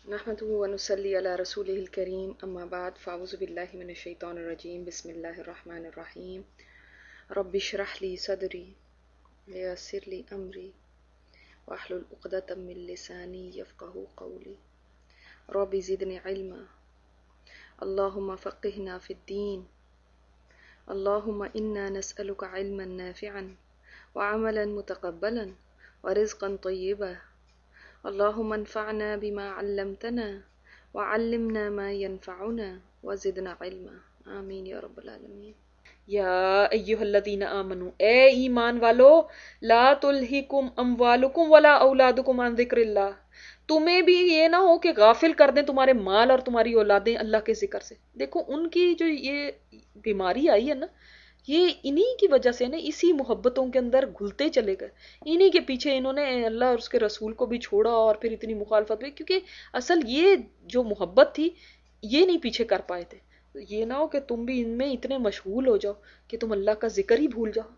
نحمده ونصلي على رسوله الكريم اما بعد فاعوذ بالله من الشيطان الرجيم بسم الله الرحمن الرحيم رب اشرح لي صدري ويسر لي امري واحلل عقدة من لساني يفقهوا قولي رب زدني علما اللهم فقهنا في الدين اللهم انا نسألك علما نافعا وعملا متقبلا ورزقا طيبا اللهم انفعنا بما علمتنا وعلمنا ما ينفعنا وزدنا علما آمین یا رب العالمین۔ یا ایہا الذین آمنو، اے ایمان والو، لا تلہکم اموالکم ولا اولادکم عن ذکر اللہ، تمہیں بھی یہ نہ ہو کہ غافل کر دیں تمہارے مال اور تمہاری اولادیں اللہ کے ذکر سے۔ دیکھو ان کی جو یہ بیماری آئی ہے نا، یہ انہی کی وجہ سے نا، اسی محبتوں کے اندر گھلتے چلے گئے، انہی کے پیچھے انہوں نے اللہ اور اس کے رسول کو بھی چھوڑا اور پھر اتنی مخالفت ہوئی، کیونکہ اصل یہ جو محبت تھی یہ نہیں پیچھے کر پائے تھے۔ یہ نہ ہو کہ تم بھی ان میں اتنے مشغول ہو جاؤ کہ تم اللہ کا ذکر ہی بھول جاؤ۔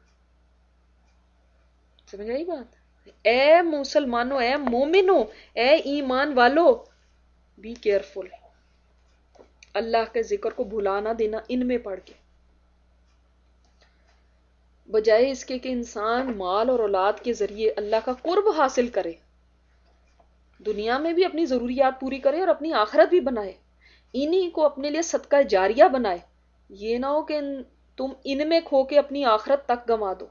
سمجھ آئی بات؟ اے مسلمانوں، اے مومنوں، اے ایمان والو، بی کیئرفل، اللہ کے ذکر کو بھلا نہ دینا ان میں پڑھ کے، بجائے اس کے کہ انسان مال اور اولاد کے ذریعے اللہ کا قرب حاصل کرے، دنیا میں بھی اپنی ضروریات پوری کرے اور اپنی آخرت بھی بنائے، انہی کو اپنے لیے صدقہ جاریہ بنائے۔ یہ نہ ہو کہ تم ان میں کھو کے اپنی آخرت تک گنوا دو۔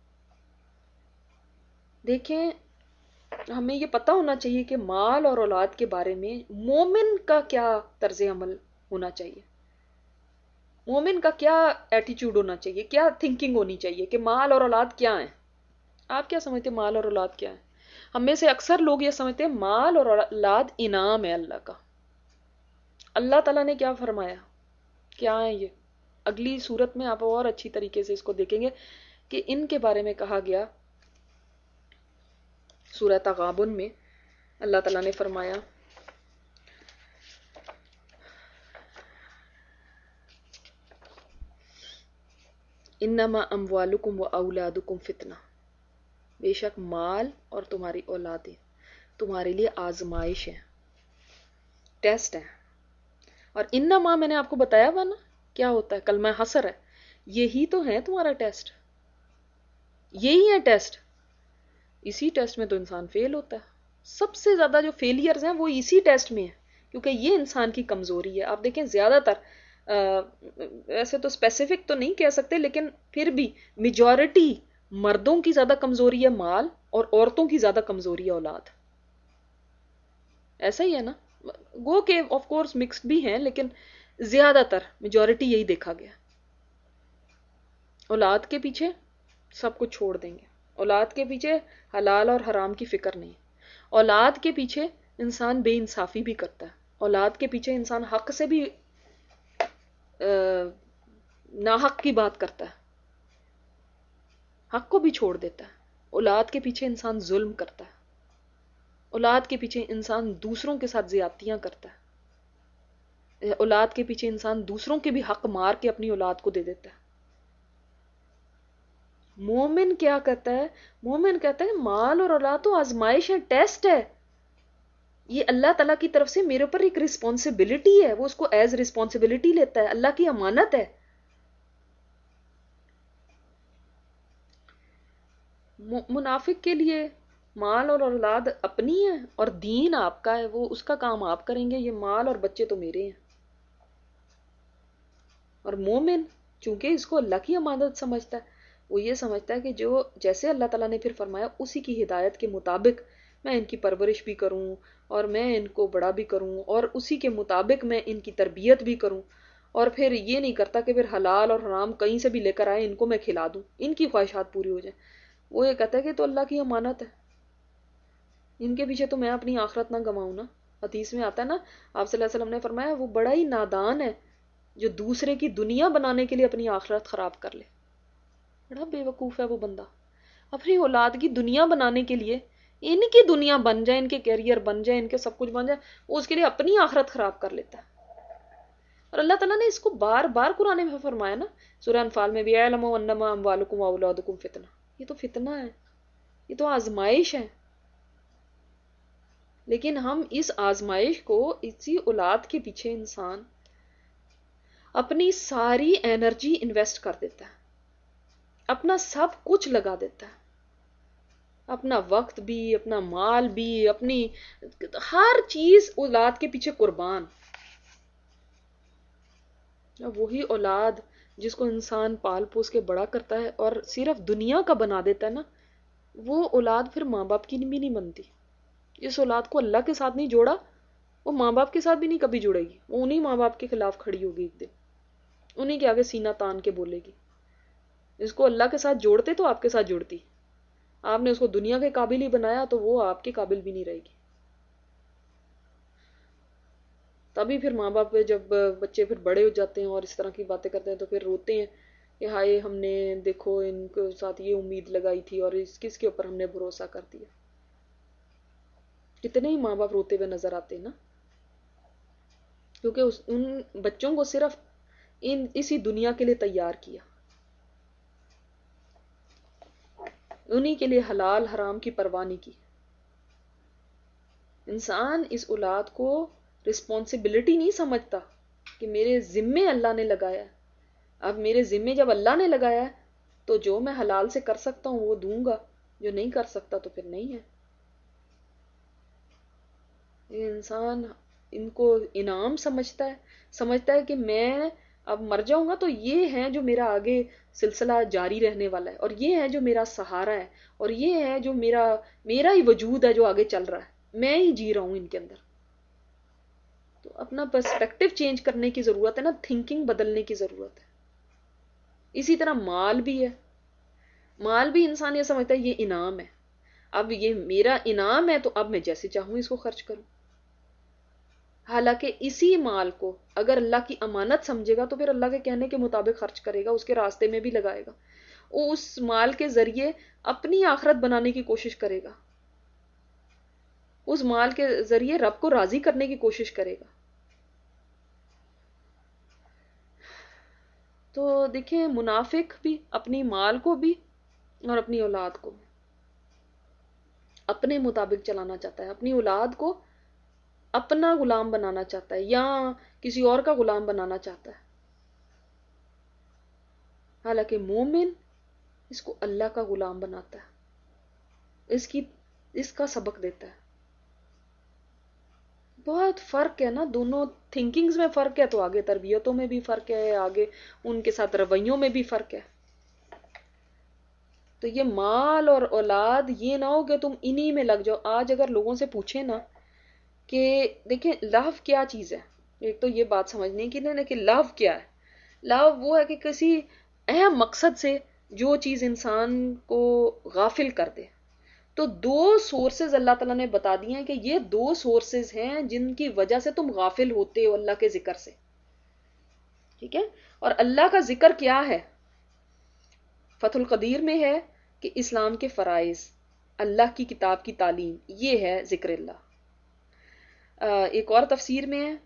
دیکھیں، ہمیں یہ پتہ ہونا چاہیے کہ مال اور اولاد کے بارے میں مومن کا کیا طرز عمل ہونا چاہیے، مومن کا کیا ایٹیچیوڈ ہونا چاہیے، کیا تھنکنگ ہونی چاہیے کہ مال اور اولاد کیا ہیں۔ آپ کیا سمجھتے ہیں مال اور اولاد کیا ہے؟ ہم میں سے اکثر لوگ یہ سمجھتے ہیں مال اور اولاد انعام ہے اللہ کا۔ اللہ تعالیٰ نے کیا فرمایا، کیا ہے یہ؟ اگلی صورت میں آپ اور اچھی طریقے سے اس کو دیکھیں گے کہ ان کے بارے میں کہا گیا۔ سورہ تغابن میں اللہ تعالیٰ نے فرمایا، انما اموالکم و اولادکم فتنہ، بے شک مال اور تمہاری اولادیں تمہارے لیے آزمائش ہے، ٹیسٹ ہے۔ اور انما میں نے آپ کو بتایا ہوا نا کیا ہوتا ہے، کلمہ حسر ہے، یہی تو ہے تمہارا ٹیسٹ، یہی ہے ٹیسٹ۔ اسی ٹیسٹ میں تو انسان فیل ہوتا ہے۔ سب سے زیادہ جو فیلیئرز ہیں وہ اسی ٹیسٹ میں ہیں، کیونکہ یہ انسان کی کمزوری ہے۔ آپ دیکھیں زیادہ تر ایسے تو اسپیسیفک تو نہیں کہہ سکتے، لیکن پھر بھی میجورٹی مردوں کی زیادہ کمزوری ہے مال، اور عورتوں کی زیادہ کمزوری ہے اولاد۔ ایسا ہی ہے نا؟ گو کہ آف کورس مکسڈ بھی ہیں، لیکن زیادہ تر میجورٹی یہی دیکھا گیا۔ اولاد کے پیچھے سب کچھ چھوڑ دیں گے، اولاد کے پیچھے حلال اور حرام کی فکر نہیں، اولاد کے پیچھے انسان بے انصافی بھی کرتا ہے، اولاد کے پیچھے انسان حق سے بھی ناحق کی بات کرتا ہے، حق کو بھی چھوڑ دیتا ہے۔ اولاد کے پیچھے انسان ظلم کرتا ہے، اولاد کے پیچھے انسان دوسروں کے ساتھ زیادتیاں کرتا ہے، اولاد کے پیچھے انسان دوسروں کے بھی حق مار کے اپنی اولاد کو دے دیتا ہے۔ مومن کیا کہتا ہے؟ مومن کہتا ہے مال اور اولاد تو آزمائش ہے، ٹیسٹ ہے، یہ اللہ تعالیٰ کی طرف سے میرے اوپر ایک رسپانسبلٹی ہے، وہ اس کو ایز رسپانسبلٹی لیتا ہے، اللہ کی امانت ہے۔ منافق کے لیے مال اور اولاد اپنی ہے اور دین آپ کا ہے، وہ اس کا کام آپ کریں گے، یہ مال اور بچے تو میرے ہیں۔ اور مومن چونکہ اس کو اللہ کی امانت سمجھتا ہے، وہ یہ سمجھتا ہے کہ جو جیسے اللہ تعالیٰ نے پھر فرمایا اسی کی ہدایت کے مطابق میں ان کی پرورش بھی کروں اور میں ان کو بڑا بھی کروں اور اسی کے مطابق میں ان کی تربیت بھی کروں، اور پھر یہ نہیں کرتا کہ پھر حلال اور حرام کہیں سے بھی لے کر آئے ان کو میں کھلا دوں، ان کی خواہشات پوری ہو جائیں۔ وہ یہ کہتا ہے کہ تو اللہ کی امانت ہے، ان کے پیچھے تو میں اپنی آخرت نہ گنواؤں نا۔ حدیث میں آتا ہے نا، آپ صلی اللہ علیہ وسلم نے فرمایا وہ بڑا ہی نادان ہے جو دوسرے کی دنیا بنانے کے لیے اپنی آخرت خراب کر لے، بڑا بے وقوف ہے وہ بندہ، اپنی اولاد کی دنیا بنانے کے لیے، ان کی دنیا بن جائے، ان کے کیریئر بن جائے، ان کے سب کچھ بن جائے، وہ اس کے لیے اپنی آخرت خراب کر لیتا ہے۔ اور اللہ تعالیٰ نے اس کو بار بار قرآن میں فرمایا نا، سورہ انفال میں بھی، اعلموا انما اموالکم واولادکم فتنہ، یہ تو فتنہ ہے، یہ تو آزمائش ہے۔ لیکن ہم اس آزمائش کو، اسی اولاد کے پیچھے انسان اپنی ساری انرجی انویسٹ کر دیتا ہے، اپنا سب کچھ لگا دیتا ہے، اپنا وقت بھی، اپنا مال بھی، اپنی ہر چیز اولاد کے پیچھے قربان. وہی اولاد جس کو انسان پال پوس کے بڑا کرتا ہے اور صرف دنیا کا بنا دیتا ہے نا، وہ اولاد پھر ماں باپ کی بھی نہیں بنتی. جس اولاد کو اللہ کے ساتھ نہیں جوڑا، وہ ماں باپ کے ساتھ بھی نہیں کبھی جڑے گی. وہ انہیں ماں باپ کے خلاف کھڑی ہوگی ایک دن، انہیں کے آگے سینہ تان کے بولے گی. جس کو اللہ کے ساتھ جوڑتے تو آپ کے ساتھ جڑتی. آپ نے اس کو دنیا کے قابل ہی بنایا تو وہ آپ کے قابل بھی نہیں رہے گی. تبھی پھر ماں باپ جب بچے پھر بڑے ہو جاتے ہیں اور اس طرح کی باتیں کرتے ہیں تو پھر روتے ہیں کہ ہائے ہم نے دیکھو ان کے ساتھ یہ امید لگائی تھی اور کس کے اوپر ہم نے بھروسہ کر دیا. کتنے ہی ماں باپ روتے ہوئے نظر آتے ہیں نا، کیونکہ ان بچوں کو صرف اسی دنیا کے لیے تیار کیا، انہی کے لیے حلال حرام کی پرواہ نہیں کی. انسان اس اولاد کو رسپانسبلٹی نہیں سمجھتا کہ میرے ذمے اللہ نے لگایا ہے. اب میرے ذمے جب اللہ نے لگایا ہے تو جو میں حلال سے کر سکتا ہوں وہ دوں گا، جو نہیں کر سکتا تو پھر نہیں ہے. یہ انسان ان کو انعام سمجھتا ہے کہ میں اب مر جاؤں گا تو یہ ہے جو میرا آگے سلسلہ جاری رہنے والا ہے، اور یہ ہے جو میرا سہارا ہے، اور یہ ہے جو میرا ہی وجود ہے جو آگے چل رہا ہے، میں ہی جی رہا ہوں ان کے اندر. تو اپنا پرسپیکٹو چینج کرنے کی ضرورت ہے نا، تھنکنگ بدلنے کی ضرورت ہے. اسی طرح مال بھی ہے. مال بھی انسان یہ سمجھتا ہے یہ انعام ہے، اب یہ میرا انعام ہے تو اب میں جیسے چاہوں اس کو خرچ کروں. حالانکہ اسی مال کو اگر اللہ کی امانت سمجھے گا تو پھر اللہ کے کہنے کے مطابق خرچ کرے گا، اس کے راستے میں بھی لگائے گا. وہ اس مال کے ذریعے اپنی آخرت بنانے کی کوشش کرے گا، اس مال کے ذریعے رب کو راضی کرنے کی کوشش کرے گا. تو دیکھیں منافق بھی اپنی مال کو بھی اور اپنی اولاد کو بھی اپنے مطابق چلانا چاہتا ہے، اپنی اولاد کو اپنا غلام بنانا چاہتا ہے یا کسی اور کا غلام بنانا چاہتا ہے. حالانکہ مومن اس کو اللہ کا غلام بناتا ہے، اس کا سبق دیتا ہے. بہت فرق ہے نا، دونوں تھنکنگز میں فرق ہے تو آگے تربیتوں میں بھی فرق ہے، آگے ان کے ساتھ رویوں میں بھی فرق ہے. تو یہ مال اور اولاد یہ نہ ہو کہ تم انہی میں لگ جاؤ. آج اگر لوگوں سے پوچھیں نا کہ دیکھیں لو کیا چیز ہے، ایک تو یہ بات سمجھنے کی نا کہ لو کیا ہے. لو وہ ہے کہ کسی اہم مقصد سے جو چیز انسان کو غافل کر دے. تو دو سورسز اللہ تعالیٰ نے بتا دیے ہیں کہ یہ دو سورسز ہیں جن کی وجہ سے تم غافل ہوتے ہو اللہ کے ذکر سے. ٹھیک ہے، اور اللہ کا ذکر کیا ہے؟ فتح القدیر میں ہے کہ اسلام کے فرائض، اللہ کی کتاب کی تعلیم، یہ ہے ذکر اللہ. ایک اور تفسیر میں ہے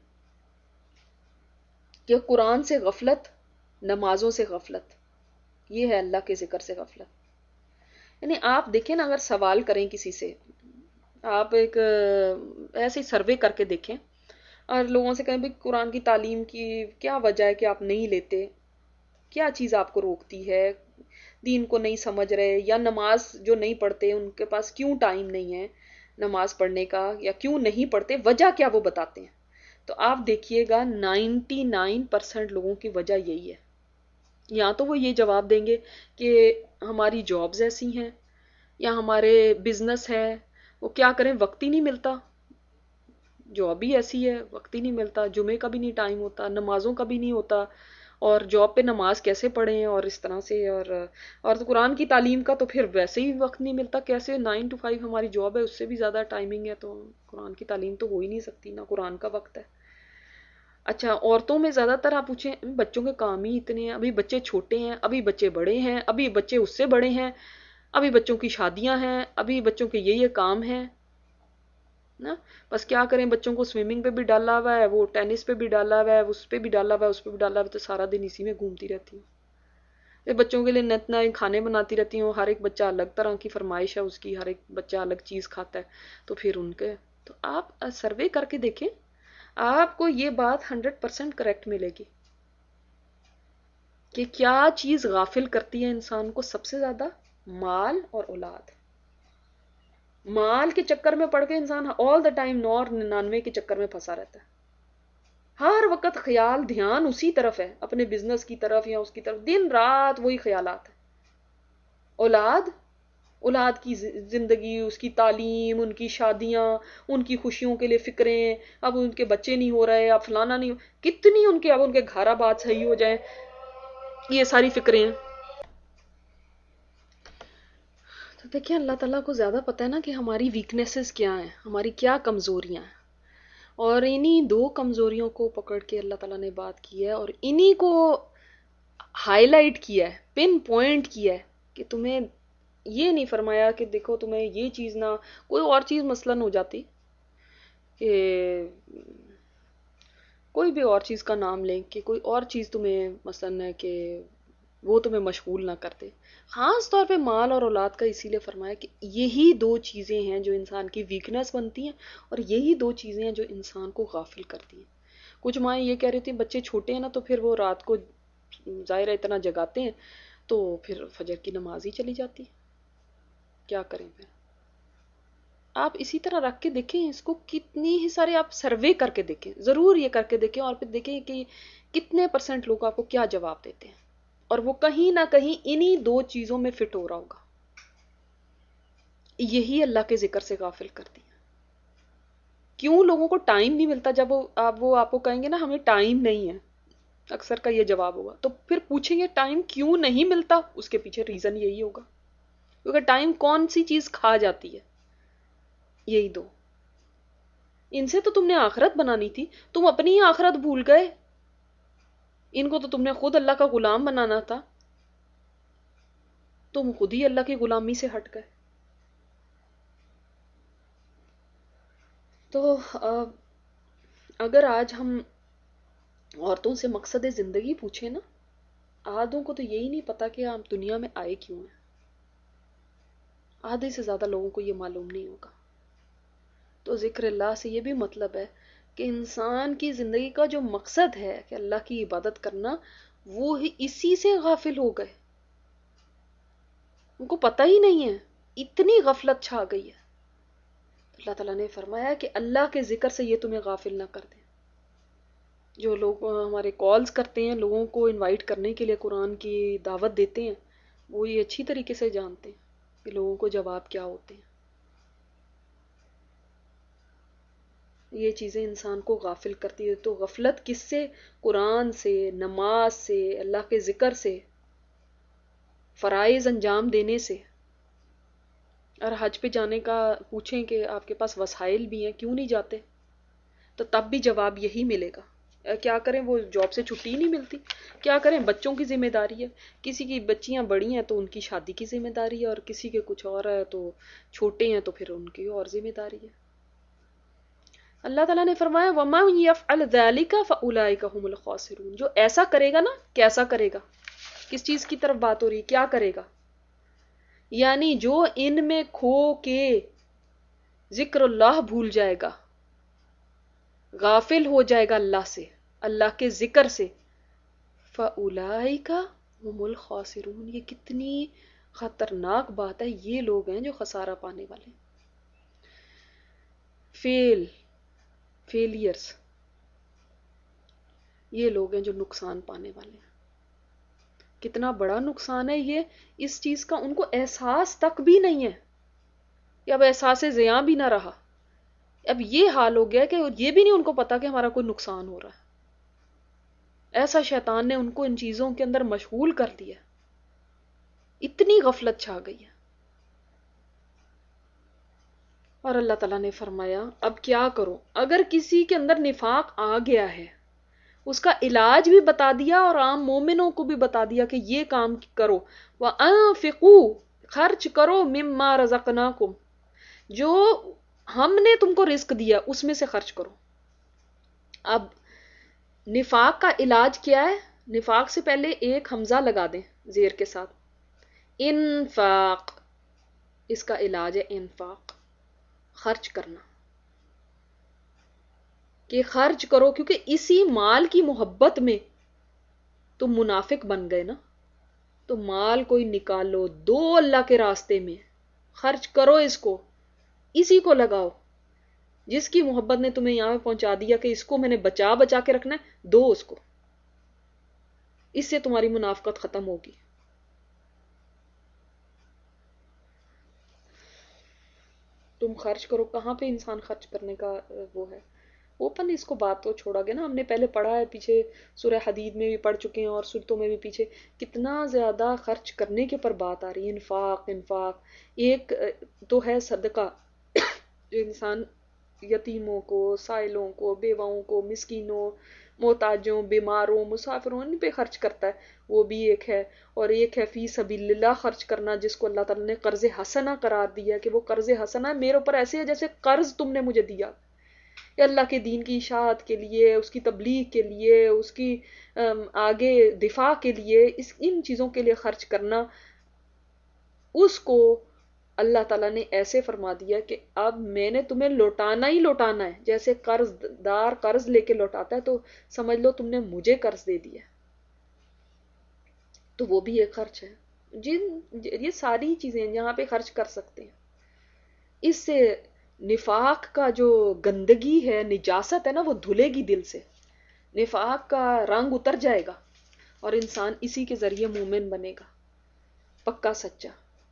کہ قرآن سے غفلت، نمازوں سے غفلت، یہ ہے اللہ کے ذکر سے غفلت. یعنی آپ دیکھیں نا، اگر سوال کریں کسی سے، آپ ایک ایسے سروے کر کے دیکھیں اور لوگوں سے کہیں بھائی قرآن کی تعلیم کی کیا وجہ ہے کہ آپ نہیں لیتے، کیا چیز آپ کو روکتی ہے، دین کو نہیں سمجھ رہے، یا نماز جو نہیں پڑھتے ان کے پاس کیوں ٹائم نہیں ہے نماز پڑھنے کا، یا کیوں نہیں پڑھتے، وجہ کیا وہ بتاتے ہیں. تو آپ دیکھیے گا 99% لوگوں کی وجہ یہی ہے. یا تو وہ یہ جواب دیں گے کہ ہماری جابز ایسی ہیں یا ہمارے بزنس ہے، وہ کیا کریں وقت ہی نہیں ملتا، جاب بھی ایسی ہے وقت ہی نہیں ملتا، جمعے کا بھی نہیں ٹائم ہوتا، نمازوں کا بھی نہیں ہوتا، اور جاب پہ نماز کیسے پڑھیں، اور اس طرح سے اور تو قرآن کی تعلیم کا تو پھر ویسے ہی وقت نہیں ملتا، کیسے 9 to 5 ہماری جاب ہے، اس سے بھی زیادہ ٹائمنگ ہے، تو قرآن کی تعلیم تو ہو ہی نہیں سکتی، نہ قرآن کا وقت ہے. اچھا عورتوں میں زیادہ تر آپ پوچھیں، بچوں کے کام ہی اتنے ہیں، ابھی بچے چھوٹے ہیں، ابھی بچے بڑے ہیں، ابھی بچے اس سے بڑے ہیں، ابھی بچوں کی شادیاں ہیں، ابھی بچوں کے یہ کام ہیں نا. بس کیا کریں، بچوں کو سوئمنگ پہ بھی ڈالا ہوا ہے، وہ ٹینس پہ بھی ڈالا ہوا ہے، اس پہ بھی ڈالا ہوا ہے، اس پہ بھی ڈالا ہوا ہے، تو سارا دن اسی میں گھومتی رہتی ہوں. یہ بچوں کے لیے نت نئے کھانے بناتی رہتی ہوں، ہر ایک بچہ الگ طرح کی فرمائش ہے اس کی، ہر ایک بچہ الگ چیز کھاتا ہے، تو پھر ان کے تو آپ سروے کر کے دیکھیں، آپ کو یہ بات 100% کریکٹ ملے گی کہ کیا چیز غافل کرتی ہے انسان کو سب سے زیادہ؟ مال اور اولاد۔ مال کے چکر میں پڑ کے انسان آل دا ٹائم 99 کے چکر میں پھنسا رہتا ہے، ہر وقت خیال دھیان اسی طرف ہے، اپنے بزنس کی طرف یا اس کی طرف، دن رات وہی خیالات ہیں۔ اولاد کی زندگی، اس کی تعلیم، ان کی شادیاں، ان کی خوشیوں کے لیے فکریں، اب ان کے بچے نہیں ہو رہے، اب فلانا نہیں کتنی ان کے، اب ان کے گھر آباد صحیح ہو جائیں، یہ ساری فکریں ہیں۔ تو دیکھیں اللہ تعالیٰ کو زیادہ پتہ ہے نا کہ ہماری ویکنیسز کیا ہیں، ہماری کیا کمزوریاں ہیں، اور انہی دو کمزوریوں کو پکڑ کے اللہ تعالیٰ نے بات کی ہے، اور انہی کو ہائی لائٹ کیا ہے، پن پوائنٹ کیا ہے، کہ تمہیں یہ نہیں فرمایا کہ دیکھو تمہیں یہ چیز نہ، کوئی اور چیز مثلاً ہو جاتی کہ کوئی بھی اور چیز کا نام لیں، کہ کوئی اور چیز تمہیں مثلاً ہے کہ وہ تمہیں مشغول نہ کرتے، خاص طور پہ مال اور اولاد کا اسی لیے فرمایا کہ یہی دو چیزیں ہیں جو انسان کی ویکنس بنتی ہیں، اور یہی دو چیزیں ہیں جو انسان کو غافل کرتی ہیں۔ کچھ مائیں یہ کہہ رہی تھیں بچے چھوٹے ہیں نا تو پھر وہ رات کو ظاہر ہے اتنا جگاتے ہیں تو پھر فجر کی نماز ہی چلی جاتی، کیا کریں پھر؟ آپ اسی طرح رکھ کے دیکھیں اس کو، کتنی ہی سارے آپ سروے کر کے دیکھیں، ضرور یہ کر کے دیکھیں، اور پھر دیکھیں کہ کتنے % لوگ آپ کو کیا جواب دیتے ہیں، اور وہ کہیں نہ کہیں انہی دو چیزوں میں فٹ ہو رہا ہوگا۔ یہی اللہ کے ذکر سے غافل کرتی ہے۔ کیوں لوگوں کو ٹائم نہیں ملتا؟ جب وہ آپ کو کہیں گے نا ہمیں ٹائم نہیں ہے، اکثر کا یہ جواب ہوگا، تو پھر پوچھیں گے ٹائم کیوں نہیں ملتا، اس کے پیچھے ریزن یہی ہوگا، کیونکہ ٹائم کون سی چیز کھا جاتی ہے؟ یہی دو۔ ان سے تو تم نے آخرت بنانی تھی، تم اپنی ہی آخرت بھول گئے، ان کو تو تم نے خود اللہ کا غلام بنانا تھا، تم خود ہی اللہ کی غلامی سے ہٹ گئے۔ تو اگر آج ہم عورتوں سے مقصد زندگی پوچھیں نا، آدھوں کو تو یہی نہیں پتا کہ ہم دنیا میں آئے کیوں ہیں، آدھے سے زیادہ لوگوں کو یہ معلوم نہیں ہوگا۔ تو ذکر اللہ سے یہ بھی مطلب ہے کہ انسان کی زندگی کا جو مقصد ہے کہ اللہ کی عبادت کرنا، وہ ہی اسی سے غافل ہو گئے، ان کو پتہ ہی نہیں ہے، اتنی غفلت چھا گئی ہے۔ اللہ تعالیٰ نے فرمایا کہ اللہ کے ذکر سے یہ تمہیں غافل نہ کر دیں۔ جو لوگ ہمارے کالز کرتے ہیں، لوگوں کو انوائٹ کرنے کے لیے قرآن کی دعوت دیتے ہیں، وہ یہ اچھی طریقے سے جانتے ہیں کہ لوگوں کو جواب کیا ہوتے ہیں۔ یہ چیزیں انسان کو غافل کرتی ہے۔ تو غفلت کس سے؟ قرآن سے، نماز سے، اللہ کے ذکر سے، فرائض انجام دینے سے۔ اور حج پہ جانے کا پوچھیں کہ آپ کے پاس وسائل بھی ہیں، کیوں نہیں جاتے؟ تو تب بھی جواب یہی ملے گا۔ کیا کریں، وہ جاب سے چھٹی نہیں ملتی، کیا کریں، بچوں کی ذمہ داری ہے، کسی کی بچیاں بڑی ہیں تو ان کی شادی کی ذمہ داری ہے، اور کسی کے کچھ اور ہے تو چھوٹے ہیں تو پھر ان کی اور ذمہ داری ہے۔ اللہ تعالیٰ نے فرمایا وَمَن يَفْعَلْ ذَلِكَ فَأُولَٰئِكَ هُمُ الْخَاسِرُونَ، جو ایسا کرے گا نا، کیسا کرے گا، کس چیز کی طرف بات ہو رہی ہے، کیا کرے گا؟ یعنی جو ان میں کھو کے ذکر اللہ بھول جائے گا، غافل ہو جائے گا اللہ سے، اللہ کے ذکر سے، فَأُولَٰئِكَ هُمُ الْخَاسِرُونَ، یہ کتنی خطرناک بات ہے، یہ لوگ ہیں جو خسارہ پانے والے ہیں۔ فیلیئرز، یہ لوگ ہیں جو نقصان پانے والے ہیں۔ کتنا بڑا نقصان ہے یہ، اس چیز کا ان کو احساس تک بھی نہیں ہے، کہ اب احساس زیاں بھی نہ رہا، اب یہ حال ہو گیا کہ یہ بھی نہیں ان کو پتا کہ ہمارا کوئی نقصان ہو رہا ہے۔ ایسا شیطان نے ان کو ان چیزوں کے اندر مشغول کر دیا، اتنی غفلت چھا گئی ہے۔ اور اللہ تعالیٰ نے فرمایا اب کیا کرو، اگر کسی کے اندر نفاق آ گیا ہے، اس کا علاج بھی بتا دیا اور عام مومنوں کو بھی بتا دیا کہ یہ کام کرو، وَأَنفِقُوا، خرچ کرو، مِمَّا رَزَقْنَاكُمْ، جو ہم نے تم کو رزق دیا اس میں سے خرچ کرو۔ اب نفاق کا علاج کیا ہے؟ نفاق سے پہلے ایک حمزہ لگا دیں زیر کے ساتھ، انفاق، اس کا علاج ہے انفاق، خرچ کرنا۔ کہ خرچ کرو، کیونکہ اسی مال کی محبت میں تم منافق بن گئے نا. تو مال کوئی نکالو، دو اللہ کے راستے میں، خرچ کرو، اس کو، اسی کو لگاؤ. جس کی محبت نے تمہیں یہاں پہ پہنچا دیا کہ اس کو میں نے بچا بچا کے رکھنا ہے، دو اس کو. اس سے تمہاری منافقت ختم ہوگی. تم خرچ کرو. کہاں پہ انسان خرچ کرنے کا وہ ہے؟ اوپن اس کو بات تو چھوڑا گیا نا. ہم نے پہلے پڑھا ہے، پیچھے سورہ حدید میں بھی پڑھ چکے ہیں اور سورتوں میں بھی پیچھے کتنا زیادہ خرچ کرنے کے اوپر بات آ رہی ہے. انفاق. ایک تو ہے صدقہ جو انسان یتیموں کو، سائلوں کو، بیواؤں کو، مسکینوں، محتاجوں، بیماروں، مسافروں، ان پہ خرچ کرتا ہے، وہ بھی ایک ہے. اور ایک ہے فی سبیل اللہ خرچ کرنا، جس کو اللہ تعالیٰ نے قرض حسنہ قرار دیا کہ وہ قرض حسنہ ہے میرے اوپر، ایسے ہے جیسے قرض تم نے مجھے دیا. اللہ کے دین کی اشاعت کے لیے، اس کی تبلیغ کے لیے، اس کی آگے دفاع کے لیے، ان چیزوں کے لیے خرچ کرنا، اس کو اللہ تعالیٰ نے ایسے فرما دیا کہ اب میں نے تمہیں لوٹانا ہی لوٹانا ہے. جیسے قرض دار قرض لے کے لوٹاتا ہے، تو سمجھ لو تم نے مجھے قرض دے دیا. تو وہ بھی ایک خرچ ہے. یہ ساری چیزیں جہاں پہ خرچ کر سکتے ہیں. اس سے نفاق کا جو گندگی ہے، نجاست ہے نا، وہ دھلے گی دل سے. نفاق کا رنگ اتر جائے گا اور انسان اسی کے ذریعے مومن بنے گا، پکا سچا.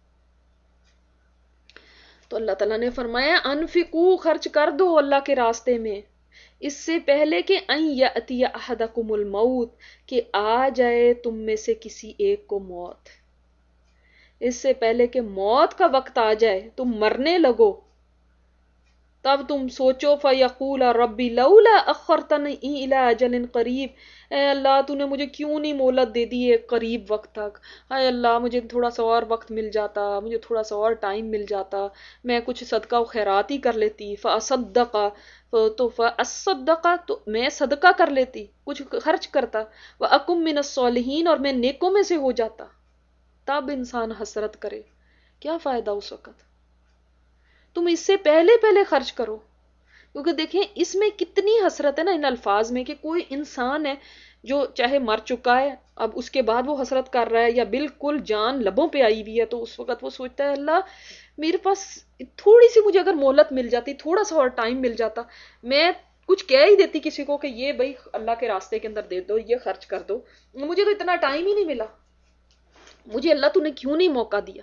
تو اللہ تعالیٰ نے فرمایا انفقو، خرچ کر دو اللہ کے راستے میں، اس سے پہلے کہ ان یأتی احدکم الموت، کہ آ جائے تم میں سے کسی ایک کو موت. اس سے پہلے کہ موت کا وقت آ جائے، تم مرنے لگو، تب تم سوچو فیقول ربی لولا اخرتنی الی اجل قریب، اے اللہ تو نے مجھے کیوں نہیں مہلت دے دی ایک قریب وقت تک. اے اللہ مجھے تھوڑا سا اور وقت مل جاتا، مجھے تھوڑا سا اور ٹائم مل جاتا، میں کچھ صدقہ و خیرات ہی کر لیتی. فاصدق، تو میں صدقہ کر لیتی، کچھ خرچ کرتا. واکم من الصالحین، اور میں نیکوں میں سے ہو جاتا. تب انسان حسرت کرے. کیا فائدہ اس وقت؟ تم اس سے پہلے پہلے خرچ کرو. کیونکہ دیکھیں اس میں کتنی حسرت ہے نا ان الفاظ میں، کہ کوئی انسان ہے جو چاہے مر چکا ہے، اب اس کے بعد وہ حسرت کر رہا ہے، یا بالکل جان لبوں پہ آئی ہوئی ہے، تو اس وقت وہ سوچتا ہے اللہ میرے پاس تھوڑی سی مجھے اگر مہلت مل جاتی، تھوڑا سا اور ٹائم مل جاتا، میں کچھ کہہ ہی دیتی کسی کو کہ یہ بھائی اللہ کے راستے کے اندر دے دو، یہ خرچ کر دو. مجھے تو اتنا ٹائم ہی نہیں ملا، مجھے اللہ تو نے کیوں نہیں موقع دیا.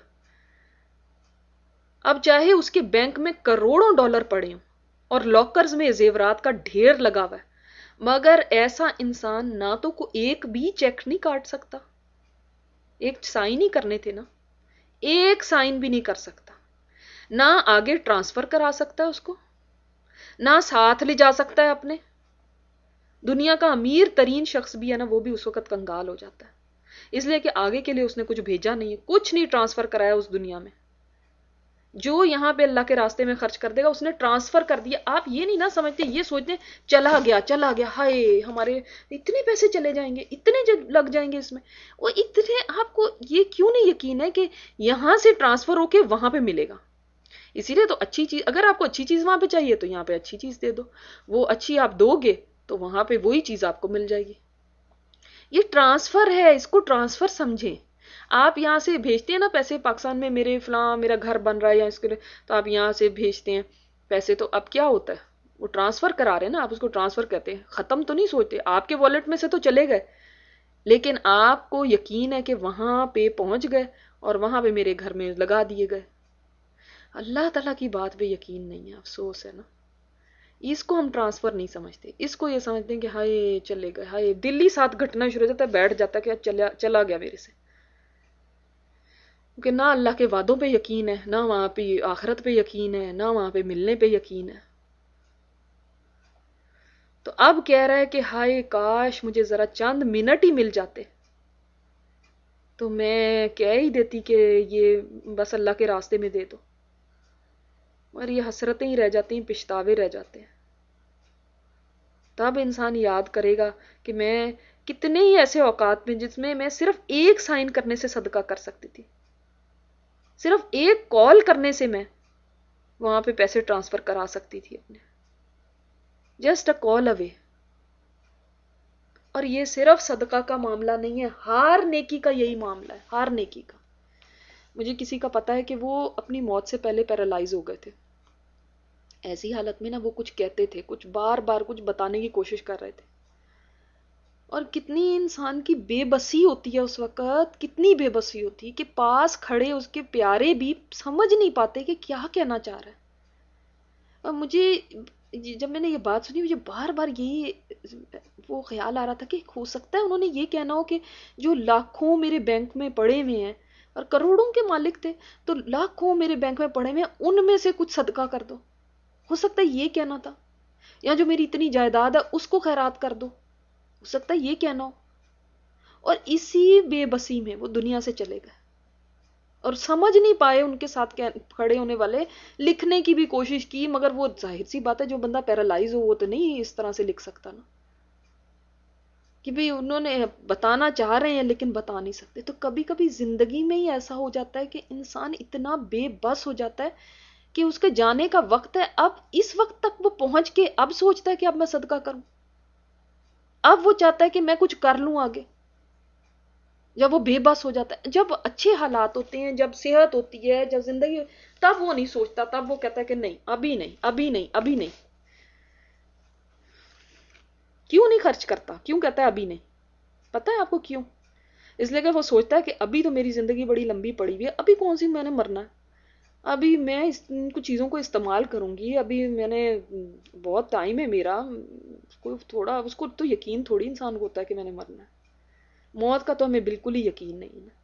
اب چاہے اس کے بینک میں کروڑوں ڈالر پڑے ہوں اور لاکرز میں زیورات کا ڈھیر لگا ہوا ہے، مگر ایسا انسان نہ تو کو ایک بھی چیک نہیں کاٹ سکتا. ایک سائن ہی کرنے تھے نا، ایک سائن بھی نہیں کر سکتا. نہ آگے ٹرانسفر کرا سکتا ہے اس کو، نہ ساتھ لے جا سکتا ہے اپنے. دنیا کا امیر ترین شخص بھی ہے نا، وہ بھی اس وقت کنگال ہو جاتا ہے، اس لیے کہ آگے کے لیے اس نے کچھ بھیجا نہیں ہے، کچھ نہیں ٹرانسفر کرایا اس دنیا میں. جو یہاں پہ اللہ کے راستے میں خرچ کر دے گا اس نے ٹرانسفر کر دیا. آپ یہ نہیں نہ سمجھتے، یہ سوچتے چلا گیا، ہائے ہمارے اتنے پیسے چلے جائیں گے، اتنے لگ جائیں گے اس میں. وہ اتنے آپ کو یہ کیوں نہیں یقین ہے کہ یہاں سے ٹرانسفر ہو کے وہاں پہ ملے گا؟ اسی لیے تو اچھی چیز، اگر آپ کو اچھی چیز وہاں پہ چاہیے تو یہاں پہ اچھی چیز دے دو. وہ اچھی آپ دو گے تو وہاں پہ وہی چیز آپ کو مل جائے گی. یہ ٹرانسفر ہے، اس کو ٹرانسفر سمجھیں. آپ یہاں سے بھیجتے ہیں نا پیسے پاکستان میں، میرے فلاں میرا گھر بن رہا ہے یا اس کے لیے، تو آپ یہاں سے بھیجتے ہیں پیسے، تو اب کیا ہوتا ہے؟ وہ ٹرانسفر کرا رہے ہیں نا، آپ اس کو ٹرانسفر کہتے ہیں. ختم تو نہیں سوچتے، آپ کے والیٹ میں سے تو چلے گئے، لیکن آپ کو یقین ہے کہ وہاں پہ پہنچ گئے اور وہاں پہ میرے گھر میں لگا دیے گئے. اللہ تعالیٰ کی بات پہ یقین نہیں ہے، افسوس ہے نا. اس کو ہم ٹرانسفر نہیں سمجھتے، اس کو یہ سمجھتے ہیں کہ ہائے چلے گئے، ہائے دل ہی ساتھ گھٹنا شروع ہو جاتا ہے، بیٹھ جاتا ہے کہ چلا گیا میرے سے. کیونکہ نہ اللہ کے وعدوں پہ یقین ہے، نہ وہاں پہ آخرت پہ یقین ہے، نہ وہاں پہ ملنے پہ یقین ہے. تو اب کہہ رہا ہے کہ ہائے کاش مجھے ذرا چند منٹ ہی مل جاتے تو میں کہہ ہی دیتی کہ یہ بس اللہ کے راستے میں دے دو. اور یہ حسرتیں ہی رہ جاتی ہیں، پچھتاوے رہ جاتے ہیں. تب انسان یاد کرے گا کہ میں کتنے ہی ایسے اوقات میں جس میں میں صرف ایک سائن کرنے سے صدقہ کر سکتی تھی، صرف ایک کال کرنے سے میں وہاں پہ پیسے ٹرانسفر کرا سکتی تھی اپنے. Just a call away. اور یہ صرف صدقہ کا معاملہ نہیں ہے، ہر نیکی کا یہی معاملہ ہے، ہر نیکی کا. مجھے کسی کا پتا ہے کہ وہ اپنی موت سے پہلے پیرالائز ہو گئے تھے. ایسی حالت میں نا وہ کچھ کہتے تھے، کچھ بار بار کچھ بتانے کی کوشش کر رہے تھے. اور کتنی انسان کی بے بسی ہوتی ہے اس وقت، کتنی بے بسی ہوتی ہے کہ پاس کھڑے اس کے پیارے بھی سمجھ نہیں پاتے کہ کیا کہنا چاہ رہا ہے. اور مجھے جب میں نے یہ بات سنی، مجھے بار بار یہی وہ خیال آ رہا تھا کہ ہو سکتا ہے انہوں نے یہ کہنا ہو کہ جو لاکھوں میرے بینک میں پڑے ہوئے ہیں اور کروڑوں کے مالک تھے، تو لاکھوں میرے بینک میں پڑے ہوئے ہیں، ان میں سے کچھ صدقہ کر دو. ہو سکتا ہے یہ کہنا تھا. یا جو میری اتنی جائیداد ہے اس کو خیرات کر دو، ہو سکتا ہے یہ کہنا ہو. اور اسی بے بسی میں وہ دنیا سے چلے گئے اور سمجھ نہیں پائے ان کے ساتھ کھڑے ہونے والے. لکھنے کی بھی کوشش کی، مگر وہ ظاہر سی بات ہے جو بندہ پیرالائز ہو وہ تو نہیں اس طرح سے لکھ سکتا نا، کہ بھئی انہوں نے بتانا چاہ رہے ہیں لیکن بتا نہیں سکتے. تو کبھی کبھی زندگی میں ہی ایسا ہو جاتا ہے کہ انسان اتنا بے بس ہو جاتا ہے کہ اس کے جانے کا وقت ہے، اب اس وقت تک وہ پہنچ کے اب سوچتا ہے کہ اب میں صدقہ کروں، اب وہ چاہتا ہے کہ میں کچھ کر لوں آگے. جب وہ بے بس ہو جاتا ہے، جب اچھے حالات ہوتے ہیں، جب صحت ہوتی ہے، جب زندگی، تب وہ نہیں سوچتا، تب وہ کہتا ہے کہ نہیں، ابھی نہیں، ابھی نہیں، ابھی نہیں. کیوں نہیں خرچ کرتا؟ کیوں کہتا ہے ابھی نہیں؟ پتہ ہے آپ کو کیوں؟ اس لیے کہ وہ سوچتا ہے کہ ابھی تو میری زندگی بڑی لمبی پڑی ہوئی ہے، ابھی کون سی میں نے مرنا ہے، ابھی میں ان کچھ چیزوں کو استعمال کروں گی، ابھی میں نے بہت ٹائم ہے میرا. کوئی تھوڑا اس کو تو یقین تھوڑی انسان کو ہوتا ہے کہ میں نے مرنا ہے. موت کا تو ہمیں بالکل ہی یقین نہیں ہے.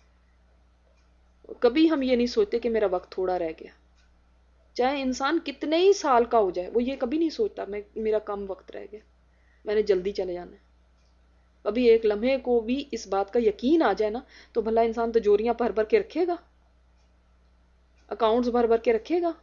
کبھی ہم یہ نہیں سوچتے کہ میرا وقت تھوڑا رہ گیا. چاہے انسان کتنے ہی سال کا ہو جائے، وہ یہ کبھی نہیں سوچتا میرا کم وقت رہ گیا، میں نے جلدی چلے جانا ہے. کبھی ایک لمحے کو بھی اس بات کا یقین آ جائے نا، تو بھلا انسان تجوریاں بھر بھر کے رکھے گا، اکاؤنٹس بھر بھر کے رکھے گا.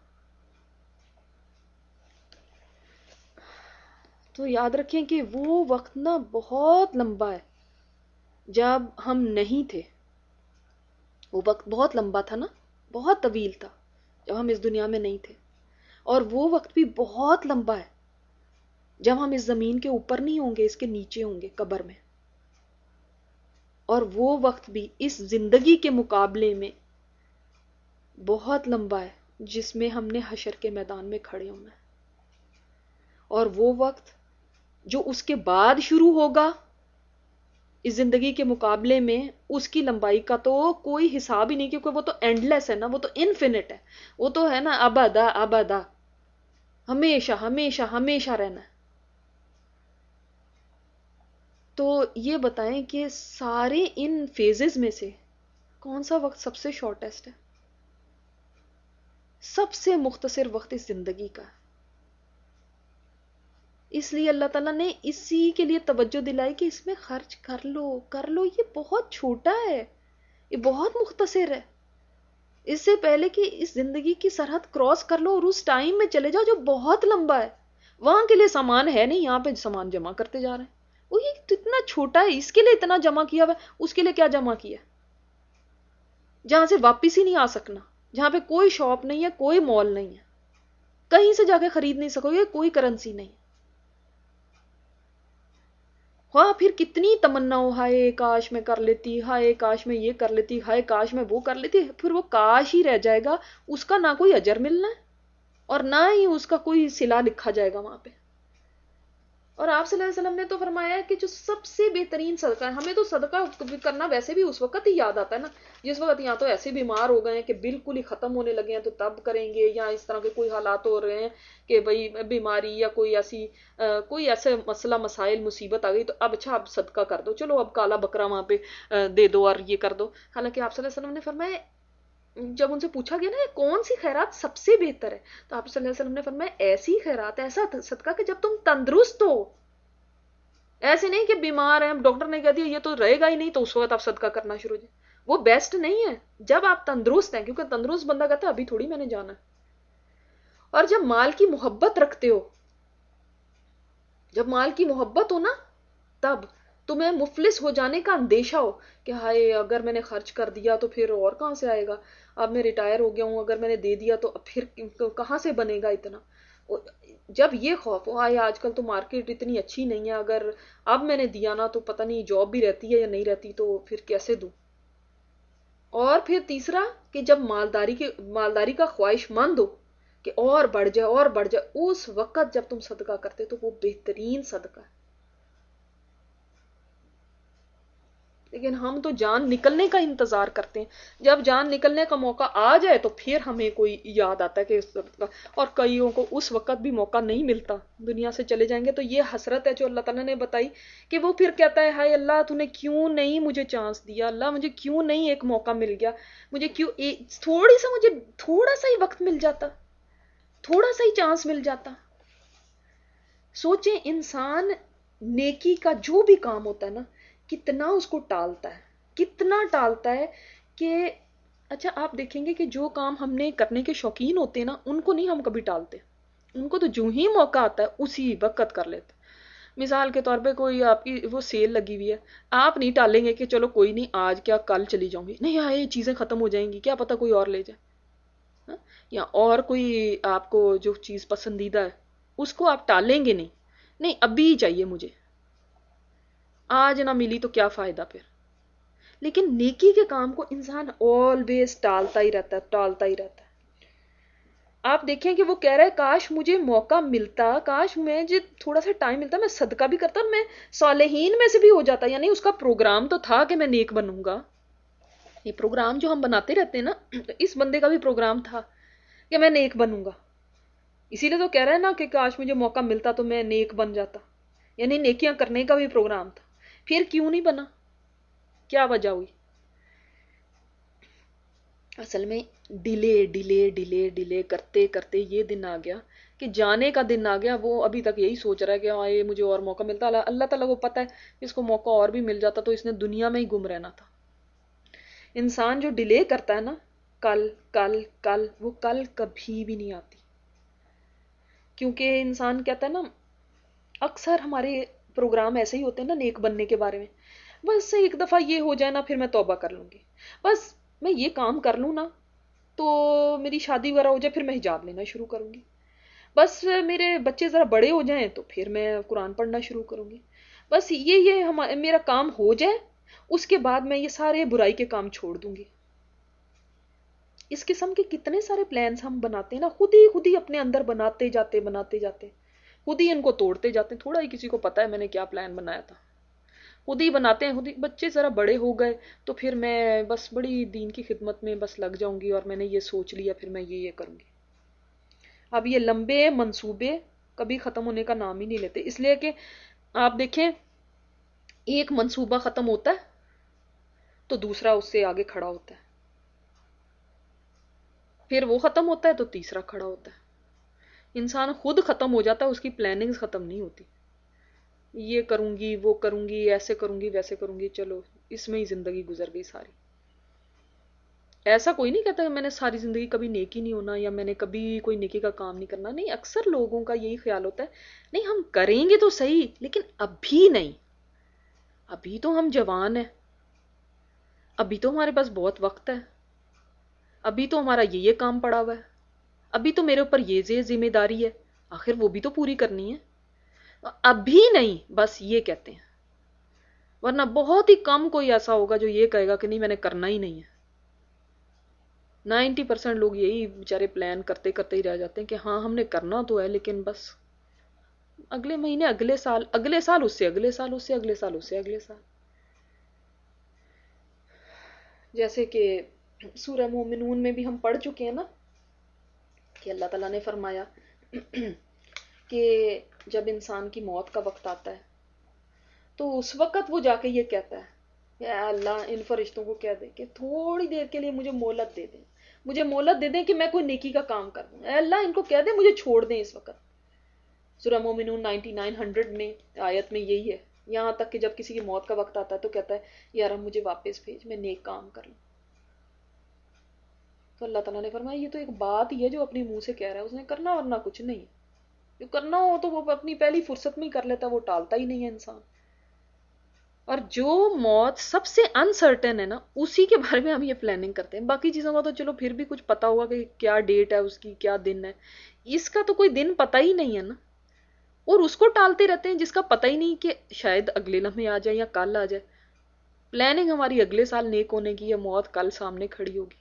تو یاد رکھیں کہ وہ وقت نا بہت لمبا ہے جب ہم نہیں تھے. وہ وقت بہت لمبا تھا نا، بہت طویل تھا جب ہم اس دنیا میں نہیں تھے. اور وہ وقت بھی بہت لمبا ہے جب ہم اس زمین کے اوپر نہیں ہوں گے، اس کے نیچے ہوں گے، قبر میں. اور وہ وقت بھی اس زندگی کے مقابلے میں بہت لمبا ہے جس میں ہم نے حشر کے میدان میں کھڑے ہونا ہے. اور وہ وقت جو اس کے بعد شروع ہوگا اس زندگی کے مقابلے میں، اس کی لمبائی کا تو کوئی حساب ہی نہیں، کیونکہ وہ تو اینڈ لیس ہے نا، وہ تو انفینٹ ہے، وہ تو ہے نا ابدا ابدا، ہمیشہ ہمیشہ ہمیشہ رہنا ہے. تو یہ بتائیں کہ سارے ان فیزز میں سے کون سا وقت سب سے شارٹیسٹ ہے؟ سب سے مختصر وقت اس زندگی کا ہے. اس لیے اللہ تعالیٰ نے اسی کے لیے توجہ دلائی کہ اس میں خرچ کر لو، یہ بہت چھوٹا ہے، یہ بہت مختصر ہے. اس سے پہلے کہ اس زندگی کی سرحد کراس کر لو اور اس ٹائم میں چلے جاؤ جو بہت لمبا ہے. وہاں کے لیے سامان ہے نہیں، یہاں پہ سامان جمع کرتے جا رہے ہیں. وہ یہ اتنا چھوٹا ہے، اس کے لیے اتنا جمع کیا ہوا ہے، اس کے لیے کیا جمع کیا؟ جہاں سے واپس ہی نہیں آ سکنا، جہاں پہ کوئی شاپ نہیں ہے، کوئی مال نہیں ہے، کہیں سے جا کے خرید نہیں سکو گے، کوئی کرنسی نہیں. ہاں پھر کتنی تمنا ہو، ہائے کاش میں کر لیتی، ہائے کاش میں یہ کر لیتی، ہائے کاش میں وہ کر لیتی، پھر وہ کاش ہی رہ جائے گا. اس کا نہ کوئی اجر ملنا ہے اور نہ ہی اس کا کوئی صلہ لکھا جائے گا وہاں پہ. اور آپ صلی اللہ علیہ وسلم نے تو فرمایا ہے کہ جو سب سے بہترین صدقہ ہے، ہمیں تو صدقہ کرنا ویسے بھی اس وقت ہی یاد آتا ہے نا جس وقت یا تو ایسے بیمار ہو گئے ہیں کہ بالکل ہی ختم ہونے لگے ہیں تو تب کریں گے، یا اس طرح کے کوئی حالات ہو رہے ہیں کہ بھئی بیماری یا کوئی ایسے مسئلہ مسائل مصیبت آ گئی تو اب اچھا اب صدقہ کر دو، چلو اب کالا بکرا وہاں پہ دے دو اور یہ کر دو. حالانکہ آپ صلی اللہ علیہ وسلم نے فرمایا، جب ان سے پوچھا گیا نا کون سی خیرات سب سے بہتر ہے، تو آپ صلی اللہ علیہ وسلم نے فرمایا ایسی خیرات، ایسا صدقہ کہ جب تم تندرست ہو. ایسے نہیں کہ بیمار ہیں، ڈاکٹر نے کہہ دیا یہ تو رہے گا ہی نہیں تو اس وقت آپ صدقہ کرنا شروع ہو جائے. وہ بیسٹ نہیں ہے جب آپ تندرست ہیں، کیونکہ تندرست بندہ کہتا ہے ابھی تھوڑی میں نے جانا ہے. اور جب مال کی محبت رکھتے ہو، جب مال کی محبت ہو نا، تب تمہیں مفلس ہو جانے کا اندیشہ ہو کہ ہائے اگر میں نے خرچ کر دیا تو پھر اور کہاں سے آئے گا، اب میں ریٹائر ہو گیا ہوں، اگر میں نے دے دیا تو پھر کہاں سے بنے گا اتنا. جب یہ خوف ہو آئے آج کل تو مارکیٹ اتنی اچھی نہیں ہے، اگر اب میں نے دیا نا تو پتہ نہیں جاب بھی رہتی ہے یا نہیں رہتی، تو پھر کیسے دوں؟ اور پھر تیسرا کہ جب مالداری کا خواہش مند ہو کہ اور بڑھ جائے اور بڑھ جائے، اس وقت جب تم صدقہ کرتے تو وہ بہترین صدقہ ہے. لیکن ہم تو جان نکلنے کا انتظار کرتے ہیں، جب جان نکلنے کا موقع آ جائے تو پھر ہمیں کوئی یاد آتا ہے کہ اس صدقہ. اور کئیوں کو اس وقت بھی موقع نہیں ملتا، دنیا سے چلے جائیں گے. تو یہ حسرت ہے جو اللہ تعالیٰ نے بتائی کہ وہ پھر کہتا ہے ہائے اللہ تو نے کیوں نہیں مجھے چانس دیا، اللہ مجھے کیوں نہیں ایک موقع مل گیا، مجھے کیوں مجھے تھوڑا سا ہی وقت مل جاتا، تھوڑا سا ہی چانس مل جاتا. سوچیں انسان نیکی کا جو بھی کام ہوتا ہے نا کتنا اس کو ٹالتا ہے، کتنا ٹالتا ہے کہ اچھا آپ دیکھیں گے کہ جو کام ہم نے کرنے کے شوقین ہوتے ہیں نا ان کو نہیں ہم کبھی ٹالتے، ان کو تو جو ہی موقع آتا ہے اسی وقت کر لیتے. مثال کے طور پہ کوئی آپ کی وہ سیل لگی ہوئی ہے، آپ نہیں ٹالیں گے کہ چلو کوئی نہیں آج کیا کل چلی جاؤں گی، نہیں آئے چیزیں ختم ہو جائیں گی کیا پتا کوئی اور لے جائے. یا اور کوئی آپ کو جو چیز پسندیدہ ہے اس کو آپ ٹالیں گے نہیں، نہیں ابھی چاہیے مجھے، آج نہ ملی تو کیا فائدہ پھر. لیکن نیکی کے کام کو انسان آلویز ٹالتا ہی رہتا ہے، ٹالتا ہی رہتا ہے. آپ دیکھیں کہ وہ کہہ رہا ہے کاش مجھے موقع ملتا، کاش مجھے تھوڑا سا ٹائم ملتا، میں صدقہ بھی کرتا اور میں صالحین میں سے بھی ہو جاتا. یعنی اس کا پروگرام تو تھا کہ میں نیک بنوں گا. یہ پروگرام جو ہم بناتے رہتے ہیں نا، تو اس بندے کا بھی پروگرام تھا کہ میں نیک بنوں گا. اسی لیے تو کہہ رہا ہے نا کہ کاش مجھے موقع ملتا تو میں نیک بن جاتا. یعنی نیکیاں کرنے کا بھی پروگرام تھا، پھر کیوں نہیں بنا، کیا وجہ ہوئی؟ اصل میں ڈیلے ڈیلے ڈیلے ڈیلے کرتے کرتے یہ دن آ گیا کہ جانے کا دن آ گیا. وہ ابھی تک یہی سوچ رہا ہے کہ ہاں یہ مجھے اور موقع ملتا. اللہ تعالیٰ کو پتہ ہے اس کو موقع اور بھی مل جاتا تو اس نے دنیا میں ہی گم رہنا تھا. انسان جو ڈیلے کرتا ہے نا کل کل کل، وہ کل کبھی بھی نہیں آتی. کیونکہ انسان کہتا ہے نا، اکثر ہمارے پروگرام ایسے ہی ہوتے ہیں نا نیک بننے کے بارے میں، بس ایک دفعہ یہ ہو جائے نا پھر میں توبہ کر لوں گی، بس میں یہ کام کر لوں نا تو میری شادی وغیرہ ہو جائے پھر میں حجاب لینا شروع کروں گی، بس میرے بچے ذرا بڑے ہو جائیں تو پھر میں قرآن پڑھنا شروع کروں گی، بس یہ میرا کام ہو جائے اس کے بعد میں یہ سارے برائی کے کام چھوڑ دوں گی. اس قسم کے کتنے سارے پلانز ہم بناتے ہیں نا، خود ہی اپنے اندر بناتے جاتے خود ہی ان کو توڑتے جاتے ہیں. تھوڑا ہی کسی کو پتا ہے میں نے کیا پلان بنایا تھا، خود ہی بناتے ہیں. خود ہی بچے ذرا بڑے ہو گئے تو پھر میں بس بڑی دین کی خدمت میں بس لگ جاؤں گی اور میں نے یہ سوچ لیا پھر میں یہ کروں گی. اب یہ لمبے منصوبے کبھی ختم ہونے کا نام ہی نہیں لیتے. اس لیے کہ آپ دیکھیں ایک منصوبہ ختم ہوتا ہے تو دوسرا اس سے آگے کھڑا ہوتا ہے، پھر وہ ختم ہوتا ہے تو تیسرا کھڑا ہوتا ہے. انسان خود ختم ہو جاتا ہے، اس کی پلاننگز ختم نہیں ہوتی. یہ کروں گی وہ کروں گی ایسے کروں گی ویسے کروں گی، چلو اس میں ہی زندگی گزر گئی ساری. ایسا کوئی نہیں کہتا کہ میں نے ساری زندگی کبھی نیکی نہیں ہونا یا میں نے کبھی کوئی نیکی کا کام نہیں کرنا. نہیں، اکثر لوگوں کا یہی خیال ہوتا ہے نہیں ہم کریں گے تو صحیح لیکن ابھی نہیں، ابھی تو ہم جوان ہیں، ابھی تو ہمارے پاس بہت وقت ہے، ابھی تو ہمارا یہ کام پڑا ہوا ہے، ابھی تو میرے اوپر یہ ذمہ داری ہے، آخر وہ بھی تو پوری کرنی ہے. ابھی نہیں، بس یہ کہتے ہیں. ورنہ بہت ہی کم کوئی ایسا ہوگا جو یہ کہے گا کہ نہیں میں نے کرنا ہی نہیں ہے. 90% لوگ یہی بیچارے پلان کرتے کرتے ہی رہ جاتے ہیں کہ ہاں ہم نے کرنا تو ہے لیکن بس اگلے مہینے، اگلے سال اس سے اگلے سال اس سے اگلے سال اس سے اگلے سال. جیسے کہ سورہ مومنون میں بھی ہم پڑھ چکے ہیں نا کہ اللہ تعالیٰ نے فرمایا کہ جب انسان کی موت کا وقت آتا ہے تو اس وقت وہ جا کے یہ کہتا ہے یا اللہ ان فرشتوں کو کہہ دے کہ تھوڑی دیر کے لیے مجھے مہلت دے دیں، مجھے مہلت دے دیں کہ میں کوئی نیکی کا کام کر دوں. اے اللہ ان کو کہہ دیں مجھے چھوڑ دیں اس وقت. سورہ مومنون 9900 میں آیت میں یہی ہے. یہاں تک کہ جب کسی کی موت کا وقت آتا ہے تو کہتا ہے یا رب مجھے واپس بھیج، میں نیک کام کر لوں. تو اللہ تعالیٰ نے فرمایا یہ تو ایک بات ہی ہے جو اپنے منہ سے کہہ رہا ہے، اس نے کرنا ورنہ کچھ نہیں. جو کرنا ہو تو وہ اپنی پہلی فرصت میں ہی کر لیتا، وہ ٹالتا ہی نہیں ہے انسان. اور جو موت سب سے انسرٹن ہے نا اسی کے بارے میں ہم یہ پلاننگ کرتے ہیں. باقی چیزوں کا تو چلو پھر بھی کچھ پتا ہوگا کہ کیا ڈیٹ ہے اس کی، کیا دن ہے. इसका तो कोई दिन पता ही नहीं है ना, और उसको टालते रहते हैं जिसका पता ही नहीं कि शायद अगले लम्हे आ जाए या कल आ जाए। प्लानिंग हमारी अगले साल नेक होने की, या मौत कल सामने खड़ी होगी।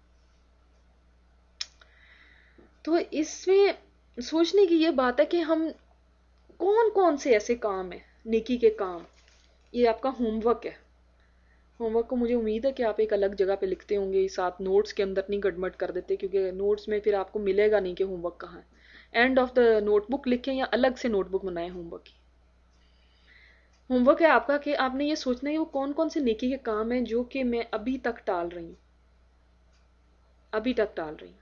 तो इसमें सोचने की ये बात है कि हम कौन कौन से ऐसे काम है नेकी के काम। ये आपका होमवर्क है। होमवर्क को मुझे उम्मीद है कि आप एक अलग जगह पे लिखते होंगे, साथ नोट्स के अंदर नहीं गड़मड़ कर देते, क्योंकि नोट्स में फिर आपको मिलेगा नहीं कि होमवर्क कहाँ है। एंड ऑफ द नोटबुक लिखें या अलग से नोटबुक बनाएं होमवर्क की। होमवर्क है आपका कि आपने ये सोचना है वो कौन कौन से नेकी के काम हैं जो कि मैं अभी तक टाल रही हूँ, अभी तक टाल रही हूँ।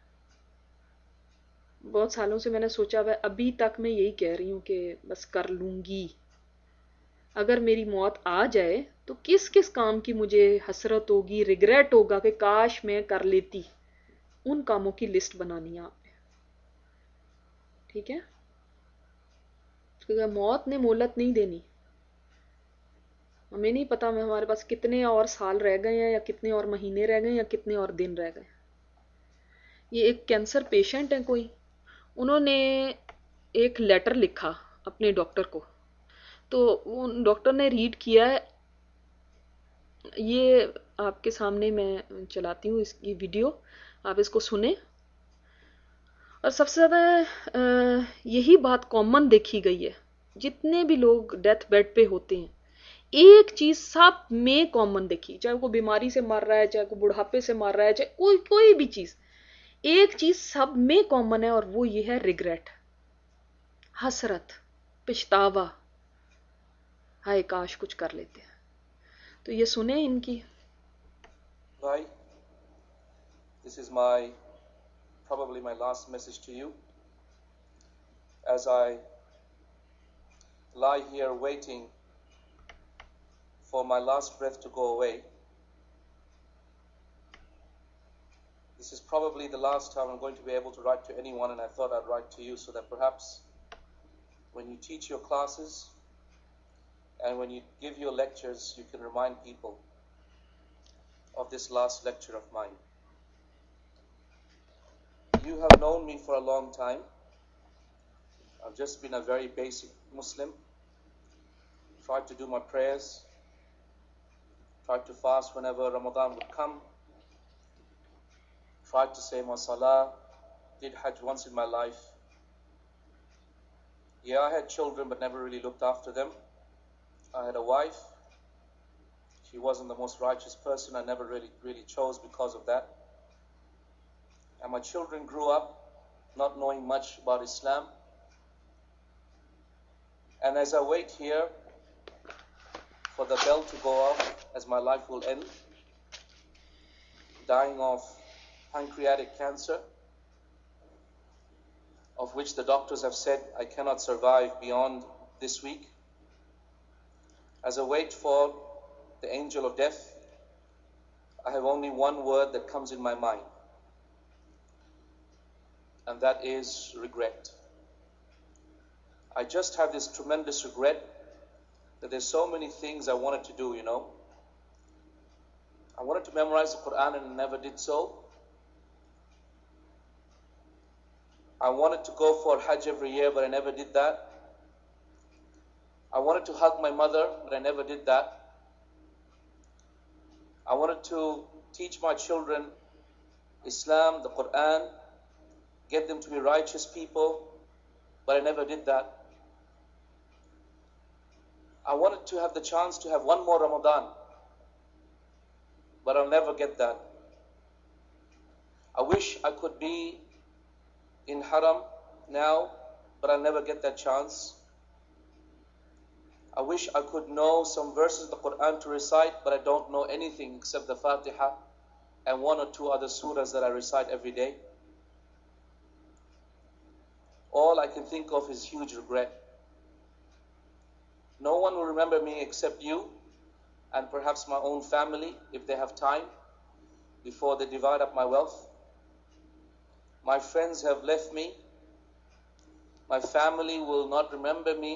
बहुत सालों से मैंने सोचा हुआ, अभी तक मैं यही कह रही हूँ कि बस कर लूंगी। अगर मेरी मौत आ जाए तो किस किस काम की मुझे हसरत होगी, रिग्रेट होगा कि काश मैं कर लेती, उन कामों की लिस्ट बनानी है आपने। ठीक है, क्योंकि मौत ने मोहलत नहीं देनी। हमें नहीं पता हमारे पास कितने और साल रह गए हैं, या कितने और महीने रह गए, या कितने और दिन रह गए। ये एक कैंसर पेशेंट है कोई, उन्होंने एक लेटर लिखा अपने डॉक्टर को, तो वो डॉक्टर ने रीड किया है। ये आपके सामने मैं चलाती हूँ इसकी वीडियो, आप इसको सुने। और सबसे ज़्यादा यही बात कॉमन देखी गई है, जितने भी लोग डेथ बेड पे होते हैं, एक चीज सब में कॉमन देखी, चाहे वो बीमारी से मर रहा है, चाहे वो बुढ़ापे से मर रहा है, चाहे कोई कोई भी चीज, एक चीज सब में कॉमन है, और वो ये है रिग्रेट, हसरत, पछतावा, हाय काश कुछ कर लेते हैं। तो ये सुने इनकी। Right. This is probably my last message to you. As I lie here waiting for my last breath to go away, this is probably the last time I'm going to be able to write to anyone, and I thought I'd write to you so that perhaps when you teach your classes and when you give your lectures, you can remind people of this last lecture of mine. You have known me for a long time. I've just been a very basic Muslim, tried to do my prayers, tried to fast whenever Ramadan would come, tried to say my salah, did Hajj once in my life. Yeah, I had children but never really looked after them. I had a wife. She wasn't the most righteous person. I never really chose because of that. And my children grew up not knowing much about Islam. And as I wait here for the bell to go off, as my life will end, dying of pancreatic cancer, of which the doctors have said I cannot survive beyond this week. As I wait for the angel of death, I have only one word that comes in my mind, and that is regret. I just have this tremendous regret that there's so many things I wanted to do, I wanted to memorize the Quran and I never did so. I wanted to go for Hajj every year, but I never did that. I wanted to hug my mother, but I never did that. I wanted to teach my children Islam, the Quran, get them to be righteous people, but I never did that. I wanted to have the chance to have one more Ramadan, but I'll never get that. I wish I could be in Haram now, but I'll never get that chance. I wish I could know some verses of the Quran to recite, but I don't know anything except the Fatiha and one or two other surahs that I recite every day. All I can think of is huge regret. No one will remember me except you and perhaps my own family if they have time before they divide up my wealth. My friends have left me. My family will not remember me.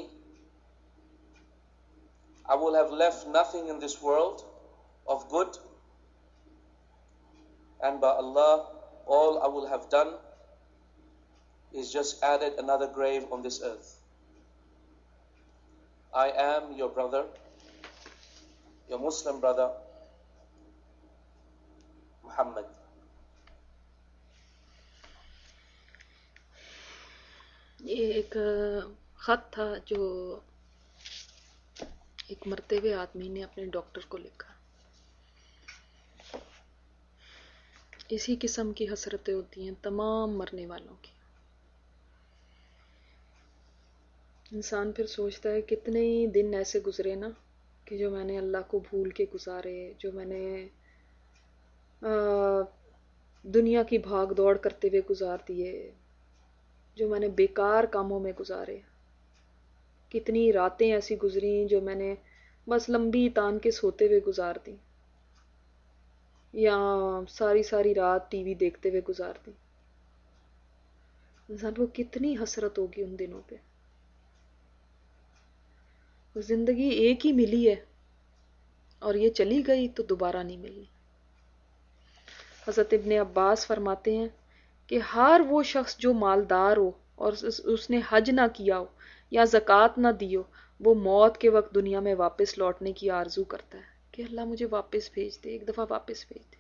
I will have left nothing in this world of good. And by Allah, all I will have done He's just added another grave on this earth. I am your brother, your Muslim brother, Muhammad. یہ ایک خط تھا جو ایک مرتے ہوئے آدمی نے اپنے ڈاکٹر کو لکھا. اسی قسم کی حسرتیں ہوتی ہیں تمام مرنے والوں کی. انسان پھر سوچتا ہے کتنے ہی دن ایسے گزرے نا کہ جو میں نے اللہ کو بھول کے گزارے، جو میں نے دنیا کی بھاگ دوڑ کرتے ہوئے گزار دیے، جو میں نے بیکار کاموں میں گزارے. کتنی راتیں ایسی گزریں جو میں نے بس لمبی تان کے سوتے ہوئے گزار دیں، یا ساری ساری رات ٹی وی دیکھتے ہوئے گزار دیں. انسان کو کتنی حسرت ہوگی ان دنوں پہ. زندگی ایک ہی ملی ہے اور یہ چلی گئی تو دوبارہ نہیں ملنی. حضرت ابن عباس فرماتے ہیں کہ ہر وہ شخص جو مالدار ہو اور اس نے حج نہ کیا ہو یا زکوٰۃ نہ دی ہو، وہ موت کے وقت دنیا میں واپس لوٹنے کی آرزو کرتا ہے کہ اللہ مجھے واپس بھیج دے، ایک دفعہ واپس بھیج دے.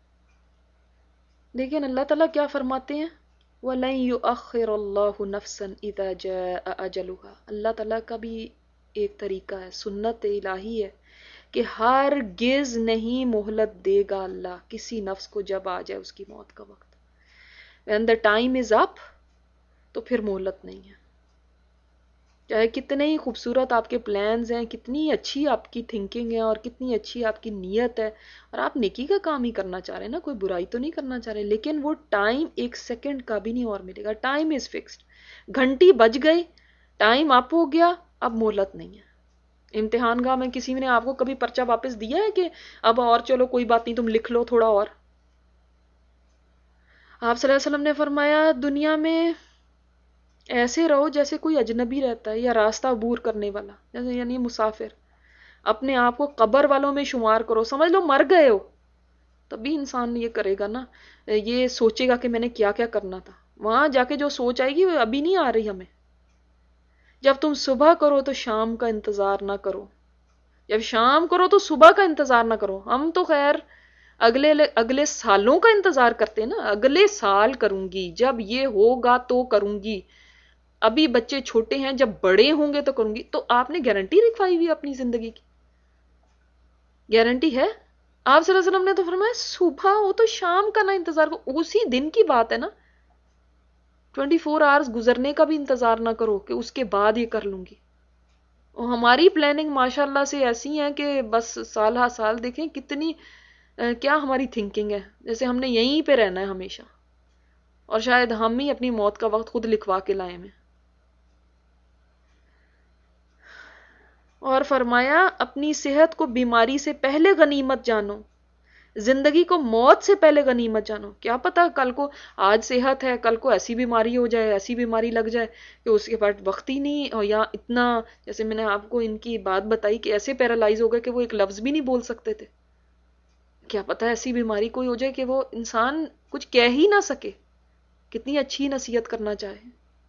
لیکن اللہ تعالیٰ کیا فرماتے ہیں؟ وَلَن يُؤَخِّرَ اللَّهُ نَفْسًا إِذَا جَاءَ أَجَلُهَا. اللہ تعالیٰ کا بھی ایک طریقہ ہے، سنت الہی ہے کہ ہرگز نہیں مہلت دے گا اللہ کسی نفس کو جب آ جائے اس کی موت کا وقت. when the time is up تو پھر مہلت نہیں ہے. چاہے کتنے ہی خوبصورت آپ کے پلانز ہیں، کتنی اچھی آپ کی تھنکنگ ہے اور کتنی اچھی آپ کی نیت ہے، اور آپ نیکی کا کام ہی کرنا چاہ رہے ہیں نا، کوئی برائی تو نہیں کرنا چاہ رہے، لیکن وہ ٹائم ایک سیکنڈ کا بھی نہیں اور ملے گا. Time is fixed. گھنٹی بج گئی، ٹائم اپ ہو گیا، اب مہلت نہیں ہے. امتحان گاہ میں کسی نے آپ کو کبھی پرچہ واپس دیا ہے کہ اب اور چلو کوئی بات نہیں تم لکھ لو تھوڑا اور؟ آپ صلی اللہ علیہ وسلم نے فرمایا دنیا میں ایسے رہو جیسے کوئی اجنبی رہتا ہے یا راستہ عبور کرنے والا، جیسے یعنی مسافر. اپنے آپ کو قبر والوں میں شمار کرو، سمجھ لو مر گئے ہو. تبھی انسان یہ کرے گا نا، یہ سوچے گا کہ میں نے کیا کیا کرنا تھا. وہاں جا کے جو سوچ آئے گی وہ ابھی نہیں آ رہی ہمیں. جب تم صبح کرو تو شام کا انتظار نہ کرو، جب شام کرو تو صبح کا انتظار نہ کرو. ہم تو خیر اگلے سالوں کا انتظار کرتے ہیں نا، اگلے سال کروں گی، جب یہ ہوگا تو کروں گی. ابھی بچے چھوٹے ہیں، جب بڑے ہوں گے تو کروں گی. تو آپ نے گارنٹی رکھوائی ہوئی اپنی زندگی کی؟ گارنٹی ہے؟ آپ صلی اللہ علیہ وسلم نے تو فرمایا صبح ہو تو شام کا نہ انتظار کرو. اسی دن کی بات ہے نا. 24 آورز گزرنے کا بھی انتظار نہ کرو کہ اس کے بعد یہ کر لوں گی. اور ہماری پلاننگ ماشاءاللہ سے ایسی ہیں کہ بس سال ہا سال دیکھیں کتنی کیا ہماری تھنکنگ ہے، جیسے ہم نے یہیں پہ رہنا ہے ہمیشہ، اور شاید ہم ہی اپنی موت کا وقت خود لکھوا کے لائے ہیں. اور فرمایا اپنی صحت کو بیماری سے پہلے غنیمت جانو، زندگی کو موت سے پہلے غنیمت جانو. کیا پتا کل کو، آج صحت ہے کل کو ایسی بیماری ہو جائے، ایسی بیماری لگ جائے کہ اس کے بعد وقت ہی نہیں، اور یا اتنا جیسے میں نے آپ کو ان کی بات بتائی کہ ایسے پیرالائز ہو گئے کہ وہ ایک لفظ بھی نہیں بول سکتے تھے. کیا پتا ایسی بیماری کوئی ہو جائے کہ وہ انسان کچھ کہہ ہی نہ سکے، کتنی اچھی نصیحت کرنا چاہے.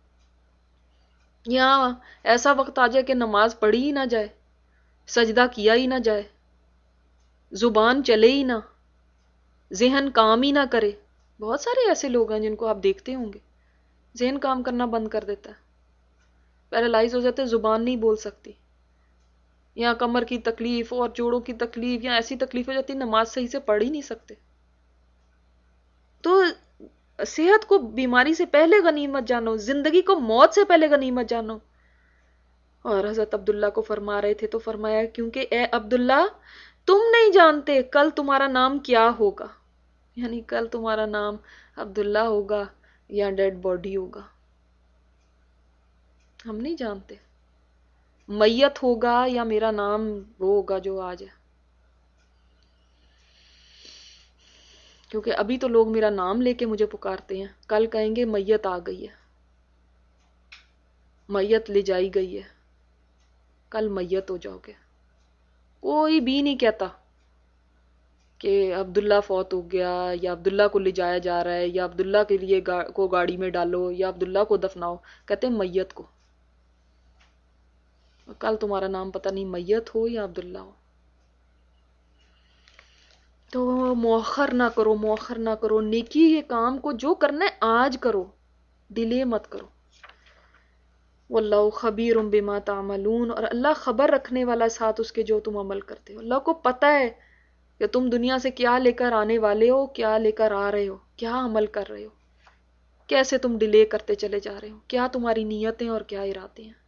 یا ایسا وقت آ جائے کہ نماز پڑھی ہی نہ جائے، سجدہ کیا ہی نہ جائے، زبان چلے ہی نہ، ذہن کام ہی نہ کرے. بہت سارے ایسے لوگ ہیں جن کو آپ دیکھتے ہوں گے ذہن کام کرنا بند کر دیتا ہے، پیرالائز ہو جاتے، زبان نہیں بول سکتی، یا کمر کی تکلیف اور جوڑوں کی تکلیف یا ایسی تکلیف ہو جاتی نماز صحیح سے پڑھ ہی نہیں سکتے. تو صحت کو بیماری سے پہلے غنیمت جانو، زندگی کو موت سے پہلے غنیمت جانو. اور حضرت عبداللہ کو فرما رہے تھے تو فرمایا کیونکہ اے عبداللہ تم نہیں جانتے کل تمہارا نام کیا ہوگا، یعنی کل تمہارا نام عبداللہ ہوگا یا ڈیڈ باڈی ہوگا. ہم نہیں جانتے میت ہوگا یا میرا نام وہ ہوگا جو آج ہے. کیونکہ ابھی تو لوگ میرا نام لے کے مجھے پکارتے ہیں، کل کہیں گے میت آ گئی ہے، میت لے جائی گئی ہے، کل میت ہو جاؤ گے. کوئی بھی نہیں کہتا کہ عبداللہ فوت ہو گیا، یا عبداللہ کو لے جایا جا رہا ہے، یا عبداللہ کے لیے کو گاڑی میں ڈالو، یا عبداللہ کو دفناؤ. کہتے ہیں میت کو. کل تمہارا نام پتہ نہیں میت ہو یا عبداللہ ہو. تو مؤخر نہ کرو، مؤخر نہ کرو. نیکی کے کام کو جو کرنا ہے آج کرو، ڈیلے مت کرو. واللہ خبیر بما تعملون، اور اللہ خبر رکھنے والا ساتھ اس کے جو تم عمل کرتے ہو. اللہ کو پتہ ہے کہ تم دنیا سے کیا لے کر آنے والے ہو، کیا لے کر آ رہے ہو، کیا عمل کر رہے ہو، کیسے تم ڈیلے کرتے چلے جا رہے ہو، کیا تمہاری نیتیں اور کیا ارادے ہیں.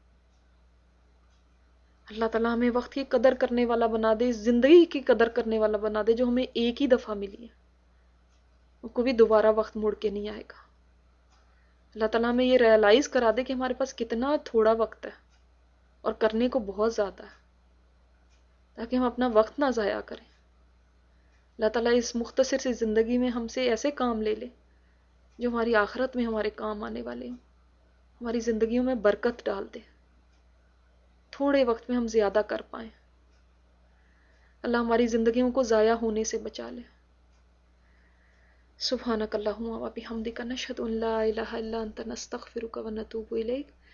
اللہ تعالیٰ ہمیں وقت کی قدر کرنے والا بنا دے، زندگی کی قدر کرنے والا بنا دے جو ہمیں ایک ہی دفعہ ملی ہے، وہ کبھی دوبارہ وقت مڑ کے نہیں آئے گا. اللہ تعالیٰ ہمیں یہ ریئلائز کرا دے کہ ہمارے پاس کتنا تھوڑا وقت ہے اور کرنے کو بہت زیادہ ہے، تاکہ ہم اپنا وقت نہ ضائع کریں. اللہ تعالیٰ اس مختصر سی زندگی میں ہم سے ایسے کام لے لے جو ہماری آخرت میں ہمارے کام آنے والے ہوں، ہماری زندگیوں میں برکت ڈال دے، تھوڑے وقت میں ہم زیادہ کر پائیں. اللہ ہماری زندگیوں کو ضائع ہونے سے بچا لے. سبحانک اللہم و بحمدک، نشہد ان لا الہ الا انت، نستغفرک و نتوب الیک.